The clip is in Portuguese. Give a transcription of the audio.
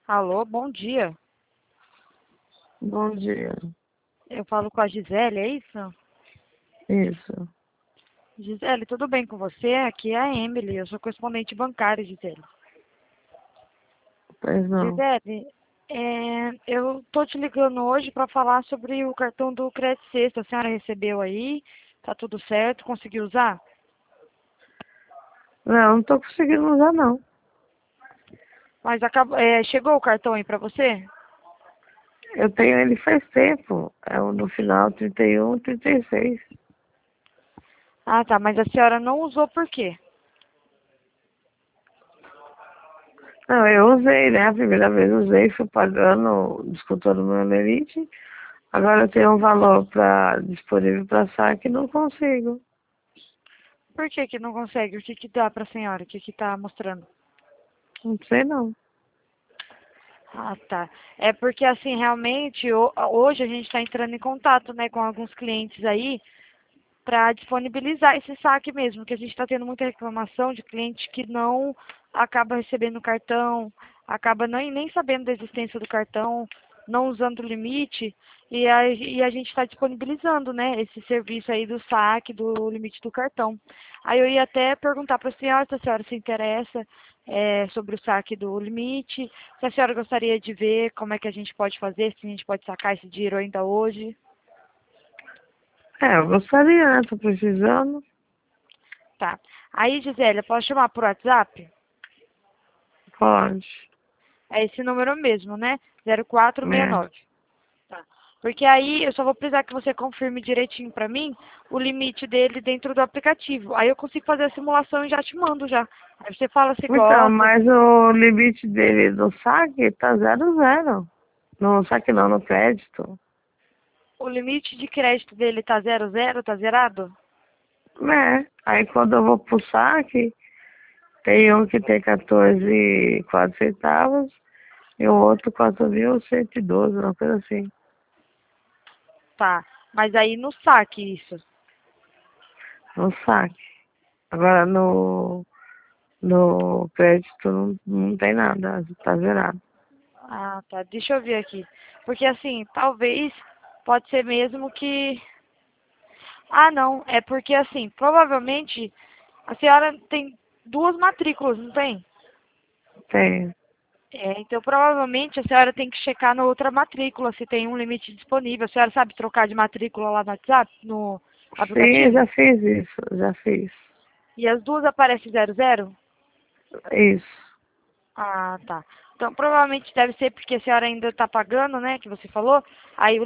Alô, bom dia. Bom dia. Eu falo com a Gisele, é isso? Isso. Gisele, tudo bem com você? Aqui é a Emily, eu sou correspondente bancária, Gisele. Pois não. Gisele, eu tô te ligando hoje para falar sobre o cartão do Crédito Sexta. A senhora recebeu aí? Tá tudo certo? Conseguiu usar? Não tô conseguindo usar, não. Mas chegou o cartão aí para você? Eu tenho ele faz tempo. É o no final 31, 36. Ah, tá, mas a senhora não usou por quê? Não, eu usei, né? A primeira vez usei, fui pagando, descontando meu limite. Agora eu tenho um valor disponível para saque e não consigo. Por que que não consegue? O que que dá pra senhora? O que que tá mostrando? Não sei não. Ah, tá. É porque, assim, realmente, hoje a gente está entrando em contato, né, com alguns clientes aí para disponibilizar esse saque mesmo, que a gente está tendo muita reclamação de cliente que não acaba recebendo o cartão, acaba nem sabendo da existência do cartão, não usando o limite, e a gente está disponibilizando, né, esse serviço aí do saque, do limite do cartão. Aí eu ia até perguntar para a senhora se a senhora se interessa sobre o saque do limite, se a senhora gostaria de ver como é que a gente pode fazer, se a gente pode sacar esse dinheiro ainda hoje. Eu gostaria, né? Tô precisando. Tá. Aí, Gisele, eu posso chamar por WhatsApp? Pode. É esse número mesmo, né? 0469. É. Tá. Porque aí eu só vou precisar que você confirme direitinho pra mim o limite dele dentro do aplicativo. Aí eu consigo fazer a simulação e já te mando já. Aí você fala se Então, gosta. mas o limite dele do saque tá 0,0. No saque não, no crédito. O limite de crédito dele tá 00, tá zerado? Aí quando eu vou pro saque, tem um que tem 14,04 centavos e o outro 4.112, uma coisa assim. Tá. Mas aí no saque isso. No saque. Agora no crédito não tem nada, tá zerado. Ah, tá. Deixa eu ver aqui. Porque assim, talvez pode ser mesmo que. Ah, não. É porque assim, provavelmente a senhora tem duas matrículas, não tem? Tem. Então provavelmente a senhora tem que checar na outra matrícula se tem um limite disponível. A senhora sabe trocar de matrícula lá no WhatsApp, no Sim, eu aplicativo? já fiz isso, já fiz. E as duas aparecem 00? Isso. Ah, tá. Então provavelmente deve ser porque a senhora ainda está pagando, né? Que você falou. Aí